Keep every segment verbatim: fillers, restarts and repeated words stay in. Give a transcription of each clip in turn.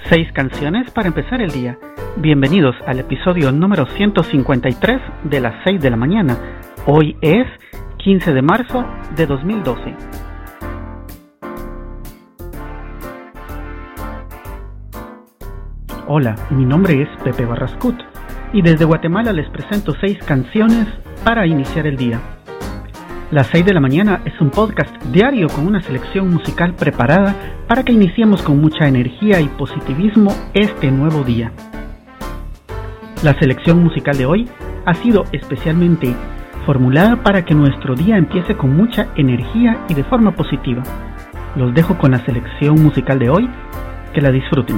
Seis canciones para empezar el día. Bienvenidos al episodio número ciento cincuenta y tres de las seis de la mañana. Hoy es quince de marzo de dos mil doce. Hola, mi nombre es Pepe Barrascut y desde Guatemala les presento seis canciones para iniciar el día. Las seis de la mañana es un podcast diario con una selección musical preparada para que iniciemos con mucha energía y positivismo este nuevo día. La selección musical de hoy ha sido especialmente formulada para que nuestro día empiece con mucha energía y de forma positiva. Los dejo con la selección musical de hoy, que la disfruten.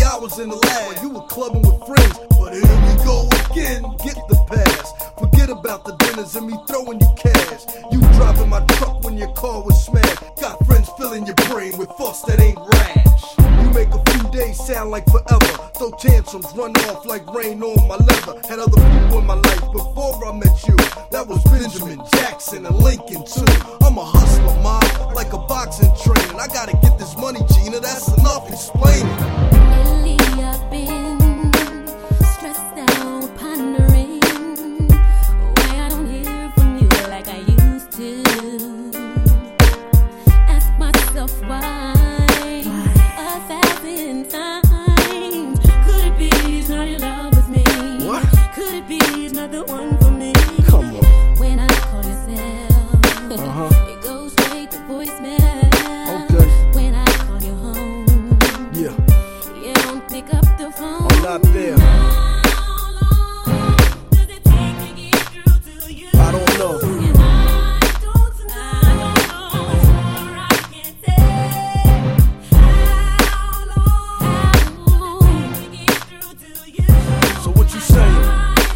hours in the lab. You were clubbing with friends, but here we go again. Get the pass. Forget about the dinners and me throwing you cash. You driving my truck when your car was smashed. Got friends filling your brain with thoughts that ain't rash. You make a few days sound like forever. Throw tantrums, run off like rain on my leather. Had other people in my life before I met you. That was Benjamin, Jackson, and Lincoln too. I'm a hustler, mom, like a boxing trainer. I gotta get this money, Gina, that's enough explaining. Lately I've been stressed out, pondering why I don't hear from you like I used to. Ask myself why. The one for me. Come on. When I call yourself, uh-huh. It goes straight to voicemail. Okay. When I call you home, yeah, you don't pick up the phone. I'm not there. How long does it take to get through to you? I don't know. And I don't know. I don't know. I can't say how long does it take to get through to you. So what you saying?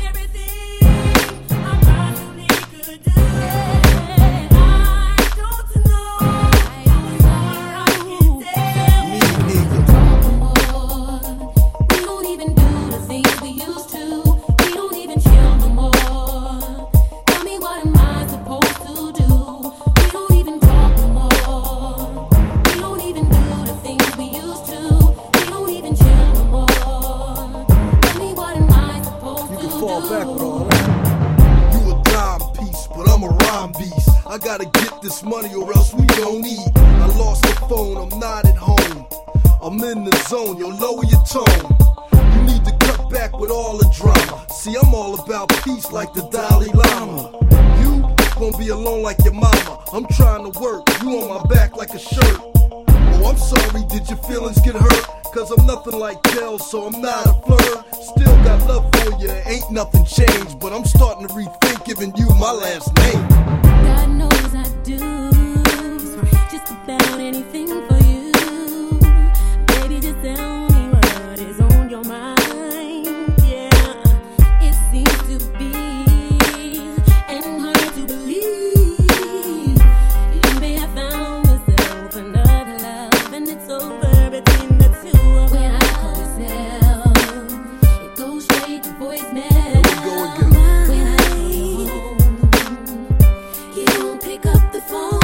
I gotta get this money or else we don't eat. I lost the phone, I'm not at home. I'm in the zone, yo, lower your tone. You need to cut back with all the drama. See, I'm all about peace like the Dalai Lama. You gon' be alone like your mama. I'm trying to work, you on my back like a shirt. Oh, I'm sorry, did your feelings get hurt? Cause I'm nothing like Del, so I'm not a flirt. Still got love for you, ain't nothing changed. But I'm starting to rethink giving you my last name. God knows I do just about anything for you. Baby, just tell me what is on your mind. Yeah, it seems to be and hard to believe. You may have found yourself another love, and it's over between the two of us. When I call yourself, it goes straight to voicemail. Here we go again. When I call home, you don't pick up the phone.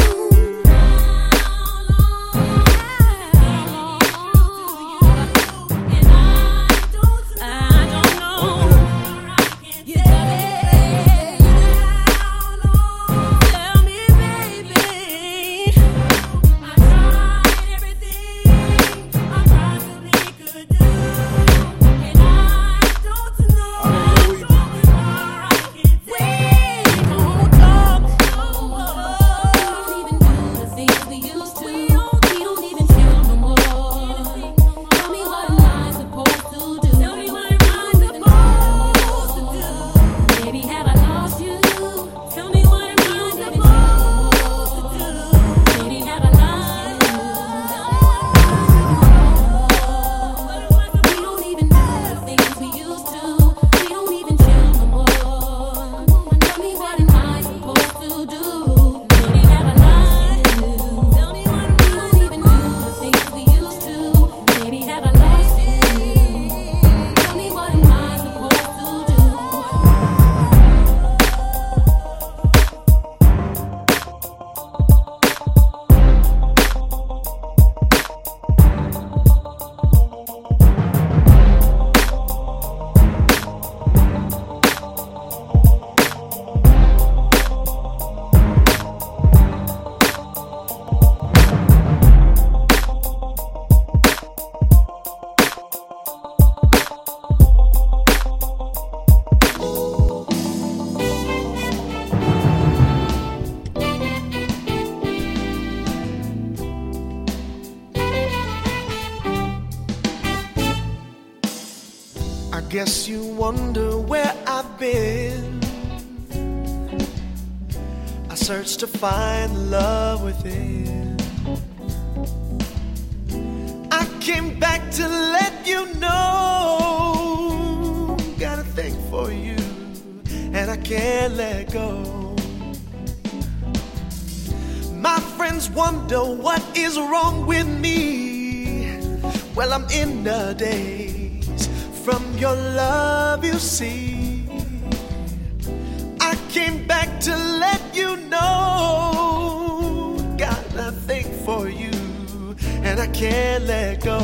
Guess you wonder where I've been. I searched to find love within. I came back to let you know. Got a thing for you, and I can't let go. My friends wonder what is wrong with me. Well, I'm in the daze from your love, you see. I came back to let you know. Got a thing for you, and I can't let go.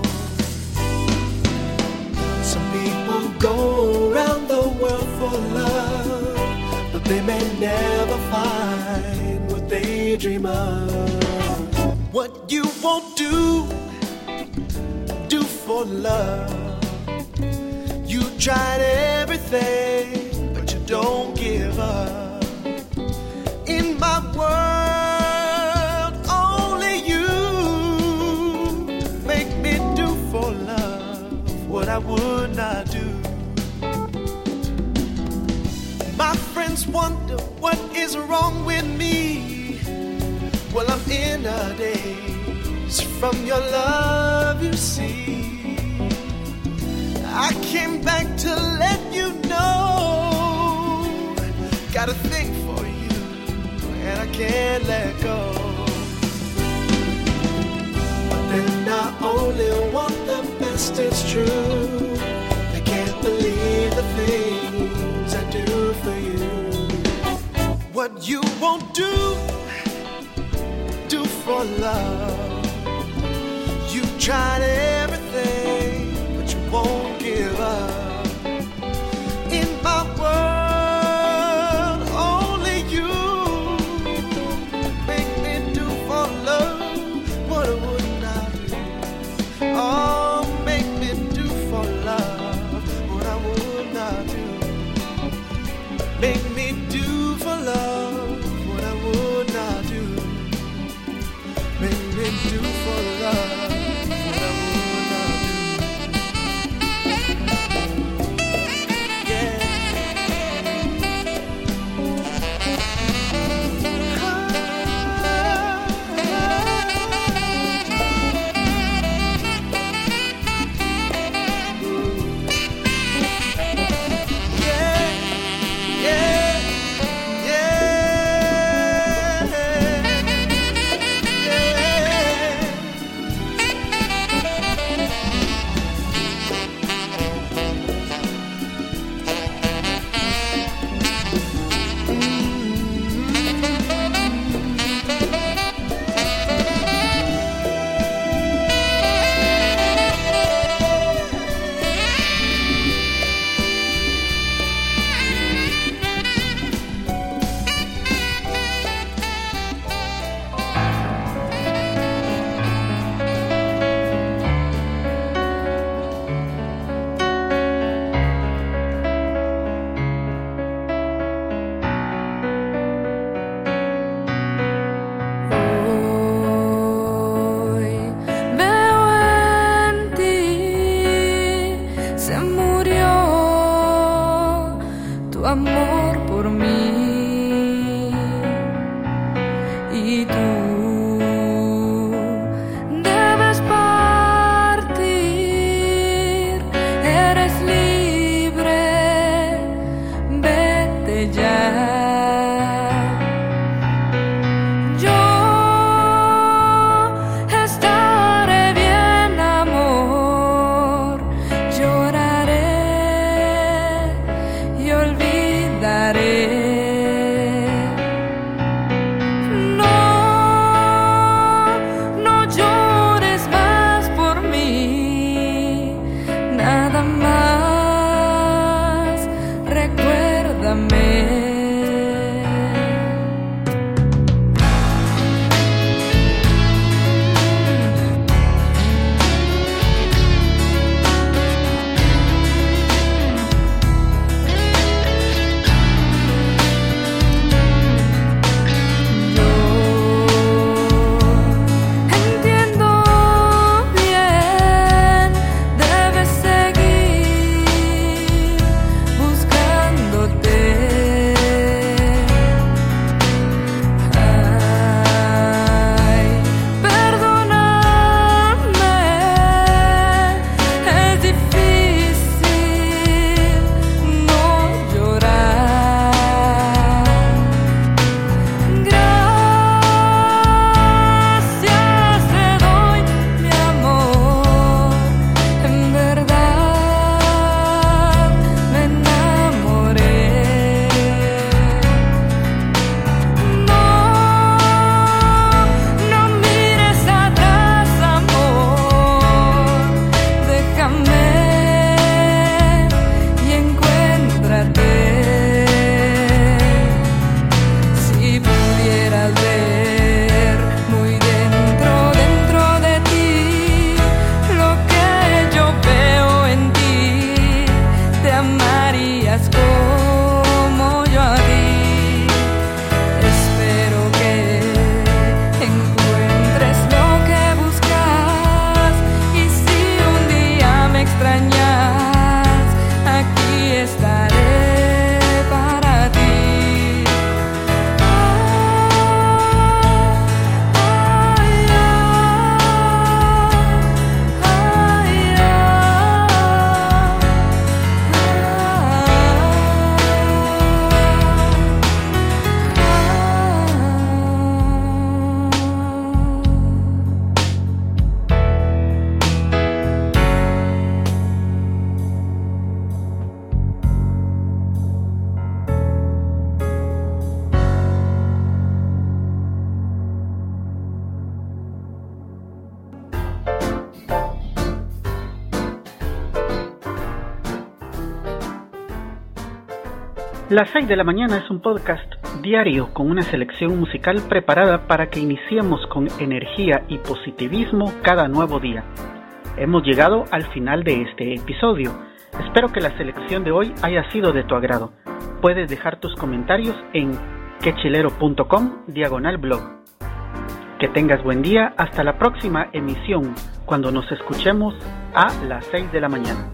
Some people go around the world for love, but they may never find what they dream of. What you won't do, do for love. You tried everything, but you don't give up. In my world, only you make me do for love what I would not do. My friends wonder what is wrong with me. Well, I'm in a daze from your love, you see. I came back to let you know. Got a thing for you, and I can't let go. But then I only want the best, it's true. I can't believe the things I do for you. What you won't do, do for love. You tried everything, but you won't give up. In my world, only you make me do for love what I would not do. Oh, make me do for love what I would not do. Make me do for love what I would not do. Make me do for love. Amor por mí y tú debes partir, eres libre, vete ya. Yo estaré bien, amor, lloraré y olvidaré. No, no llores más por mí, nada más. Las seis de la mañana es un podcast diario con una selección musical preparada para que iniciemos con energía y positivismo cada nuevo día. Hemos llegado al final de este episodio. Espero que la selección de hoy haya sido de tu agrado. Puedes dejar tus comentarios en quechilero.com diagonal blog. Que tengas buen día hasta la próxima emisión, cuando nos escuchemos a las seis de la mañana.